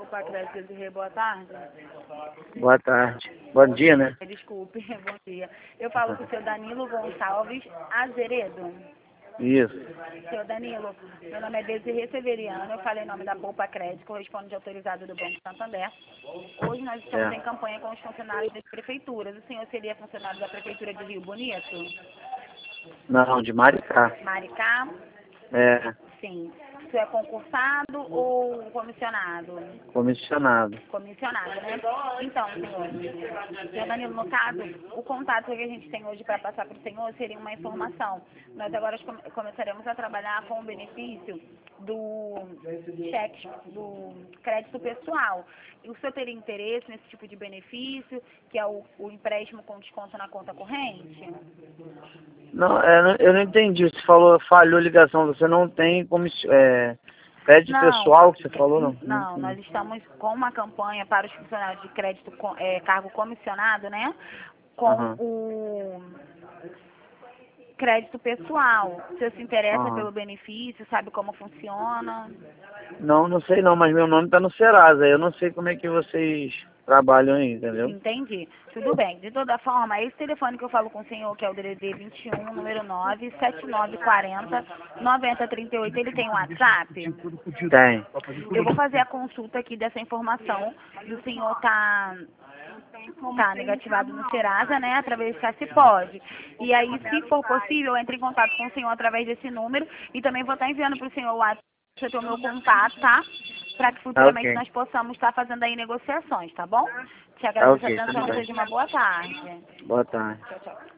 Poupa Crédito de boa tarde. Boa tarde. Bom dia, né? Desculpe, bom dia. Eu falo com o seu Danilo Gonçalves Azeredo. Isso. Seu Danilo, meu nome é Desirê Severiano, eu falei em nome da Poupa Crédito, correspondente autorizado do Banco Santander. Hoje nós estamos em campanha com os funcionários das prefeituras. O senhor seria funcionário da Prefeitura de Rio Bonito? Não, de Maricá. Maricá? É, Sim. O senhor é concursado ou comissionado? comissionado. Comissionado, né? Então, senhor Danilo, no caso, o contato que a gente tem hoje para passar para o senhor seria uma informação. Nós agora começaremos a trabalhar com o benefício do cheque, do crédito pessoal. E o senhor teria interesse nesse tipo de benefício, que é o empréstimo com desconto na conta corrente? Não, eu não entendi. Você falou, falhou a ligação. Você não tem crédito Não, pessoal que você falou, não? não, nós estamos com uma campanha para os funcionários de crédito, cargo comissionado, né? Com Aham. o crédito pessoal. O senhor se interessa Aham. pelo benefício, sabe como funciona? Não, não sei não, mas meu nome tá no Serasa. Eu não sei como é que vocês trabalham aí, entendeu? Entendi. Tudo bem. De toda forma, esse telefone que eu falo com o senhor, que é o DDD 21, número 97940-9038, ele tem WhatsApp? Tem. Eu vou fazer a consulta aqui dessa informação do senhor tá negativado no Serasa, né, através do se pode. E aí, se for possível, eu entre em contato com o senhor através desse número e também vou estar enviando para o senhor o WhatsApp, você tem o meu contato, tá? Para que futuramente Ok. nós possamos estar fazendo aí negociações, tá bom? Te Tá agradeço a ok, atenção tudo e bem. desejo uma boa tarde. Boa tarde. Tchau, tchau.